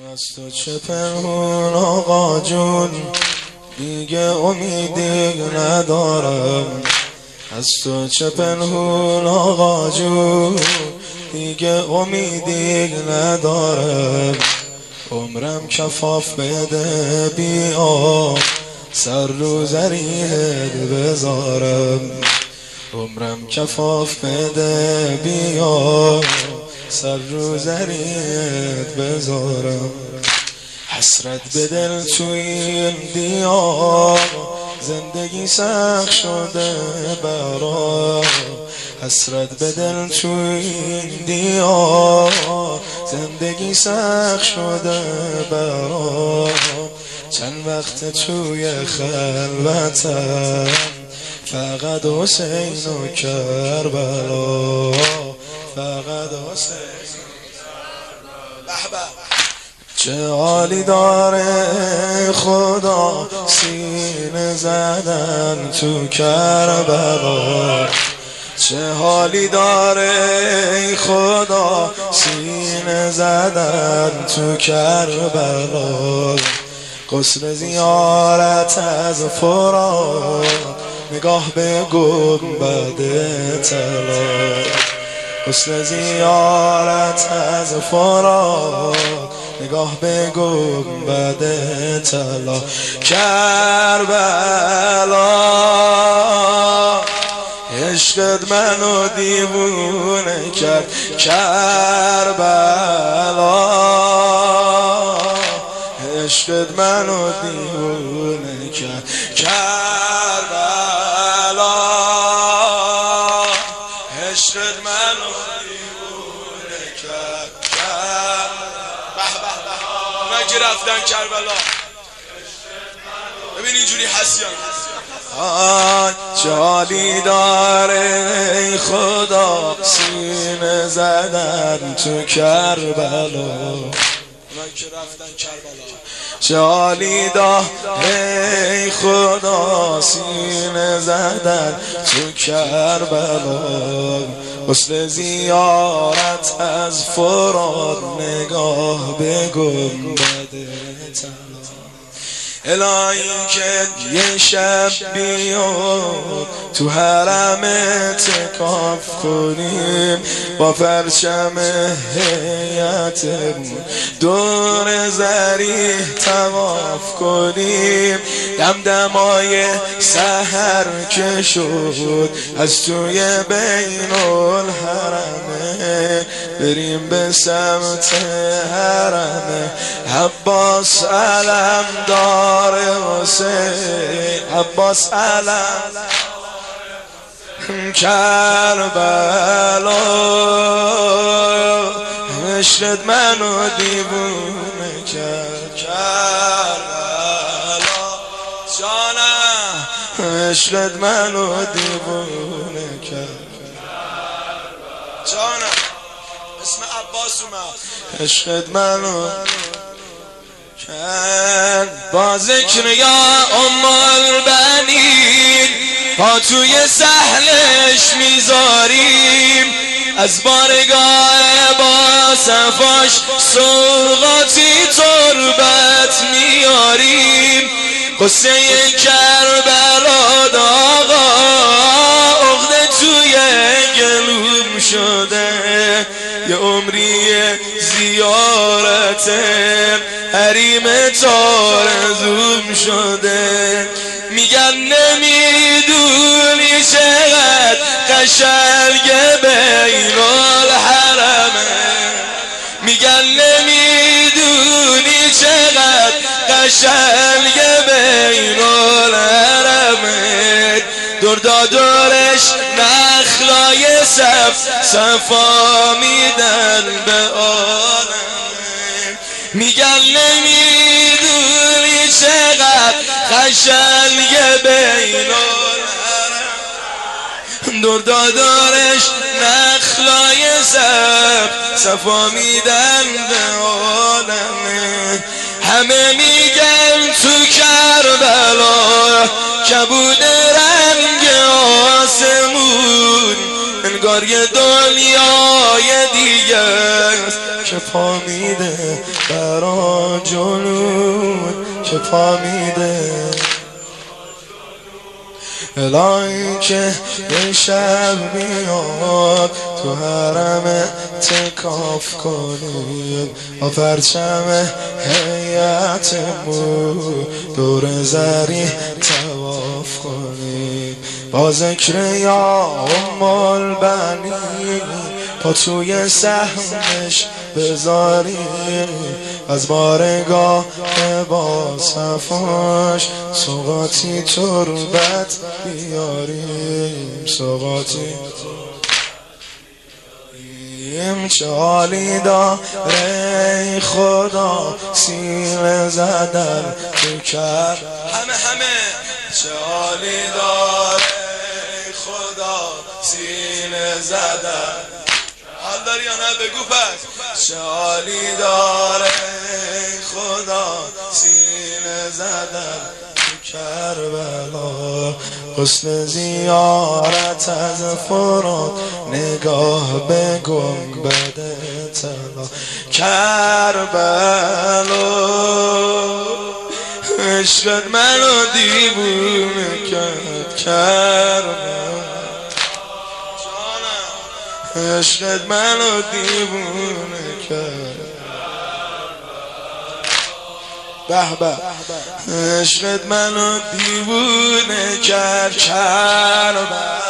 از تو چه پنهون آقا جون، دیگه امیدی ندارم. از تو چه پنهون آقا جون، دیگه امیدی ندارم. عمرم کفاف بده بیا، سر رو زریت بذارم. عمرم کفاف بده بیا، سر رو زریت بذارم. حسرت به دل توی این دیار، زندگی سخت شده برام. حسرت به دل توی این دیار، زندگی سخت شده برام. چند وقت توی خلوتم، فقط حسین و کربلا، فقط حسین و کربلا. چه حالی داره خدا سینه زدن تو کربلا. چه حالی داره خدا سینه زدن تو کربلا. غسل زیارت از فرات، نگاه به گنبد طلا. غسل زیارت از فرات، نگاه به گنبد طلا. کربلا عشقت منو دیوونه کرد. کربلا عشقت منو دیوونه کرد. کربلا عشقت منو دیوونه کرد. اونا که رفتن کربلا، ببین اینجوری هستیان. چه حالی داره ای خدا سینه زدن تو کربلا. که رفتن کربلا. چه حالی داره ای خدا سینه زدن تو کربلا. غسل زیارت از فرات، نگاه به گنبد طلا. الهی که یه شب بیاد تو حرم اعتکاف کنیم، با پرچم هیئتمون دور ضریح طواف کنیم. دمدمای سحر که شد از توی بین الحرمه، بریم به سمت حرمه. عباس علم دار حسین، عباس علم کربلا. عشقت منو دیوونه کرد. کربلا جانم، عشقت منو دیوونه کرد. جانم اسم عباس اومد. عشقت منو با ذکر یا ام البنین، پا توی سهلش میذاریم. از بارگاه با صفاش سوغاتی تربت میاریم. قصه کربلا داغا عقده توی گلوم شده. یه عمری زیارت حریم آرزوم شده. میگن نمیدونی چقدر قشنگ بین الحرمه. میگن نمیدونی چقدر قشنگ بین الحرمه. دردادرش نخلای صفا میدن به عالم. میگن نمیدونی چقدر قشنگ بین الحرم. دردادرش نخلای صفا میدن به عالم. همه میگن تو کربلا کبود رنگ آسمون، انگار انگار یه دنیای دیگه است که پا میده برا جنون، که پا میده الهی که یه شب میاد تو حرم تکاف کنیم با پرچم هیئتمون دور زری طواف کنیم با ذکر یا ام البنین پا توی سهمش بذاریم از بارگاه با صفاش سوغاتی تربت بیاریم، سوغاتی چه حالی داره خدا سینه زدن تو کر همه چه حالی داره خدا سینه زدن حال داری یا نه بگو پس چه حالی داره خدا سینه زدن تو کربلا حسن زیارت از فرات نگاه به گنبد طلا کربلا عشقت منو دیوونه کرد کربلا عشقت منو دیوونه کرد به به عشقت منو دیوونه کرد کربلا